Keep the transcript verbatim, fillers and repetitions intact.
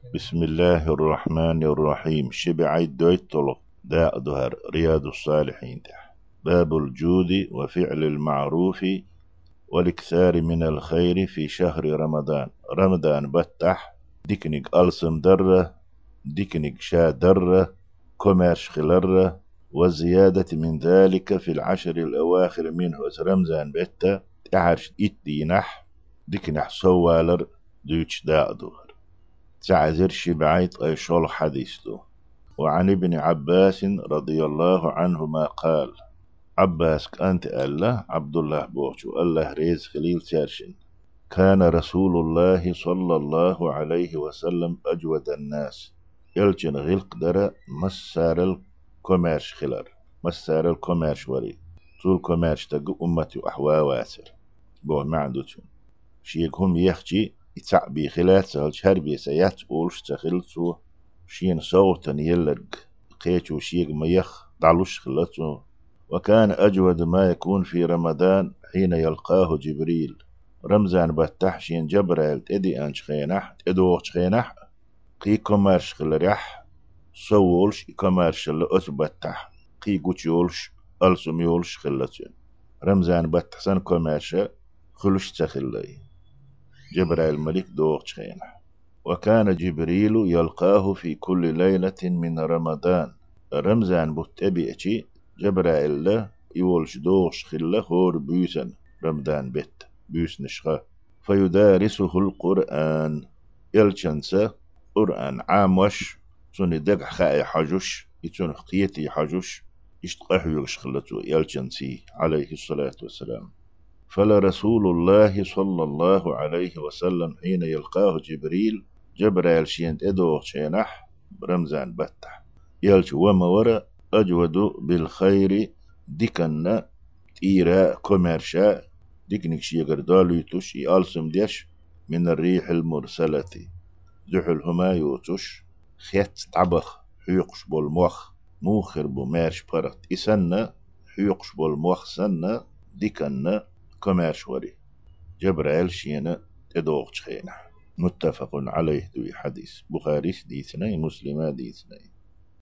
بسم الله الرحمن الرحيم. شبع الدويتلو داء دهر رياض الصالحين تح. باب الجود وفعل المعروف والاكثار من الخير في شهر رمضان. رمضان بتح ديكنيك ألسم درة، ديكنيك شا درة، كوميرش خلرة، وزيادة من ذلك في العشر الأواخر منه رمضان بتا تعرش إتي نح ديكنح سوالر دوش داء دهر تعذر شبعيت أي شول حديث له. وعن ابن عباس رضي الله عنهما قال: عباس أنت الله عبد الله بوچو الله ريز خليل تارشن، كان رسول الله صلى الله عليه وسلم أجود الناس يلجن غلق درا مسار الكوميرش خلر، مسار الكوميرش وري طول كوميرش تق أمتي أحوا واسر بو معدوتون شيك هم يخجي يتعبي خلات سهل شربي سيات أولش تخلتو شين صوتا يلق قيتو شيك ما يخ دعلوش خلتو. وكان أجود ما يكون في رمضان حين يلقاه جبريل. رمزان بتحشين جبريل تدي أنش خينح تدوغش خينح قي كمارش خلريح سوولش كمارش اللي أثبتح قي قوتيولش ألسم يولش خلتين. رمزان بتحسن كمارش خلش تخلي جبريل ملك دوغش خينح. وكان جبريل يلقاه في كل ليلة من رمضان. رمزان بتبئتي جبرائيل له يولش دوغش خله هور بيسن رمضان بيت بيس نشخه فيدارسه القرآن يلشنسه قرآن عام وش سن دق خاي حجوش يتون قيتي حجوش يشتقح يغش خلته يلشنسي عليه الصلاة والسلام. فلرسول الله صلى الله عليه وسلم حين يلقاه جبريل جبرائيل شينت ادوغ شينح رمضان بتح يلش وما ورا أجود بالخير ديكنا تيرا كوميرشا ديكنك شيغر دالو يتوش يالسم ديش من الريح المرسلة زحل هما يوتوش خيت طبخ حيقش بالموخ موخر بمارش برت إسنا حيقش بالموخ سنة ديكنا كوميرش وري جبرائيل شينا تدوغ خينا. متفق عليه دوي حديث بخاري ديثني مسلمة ديثني.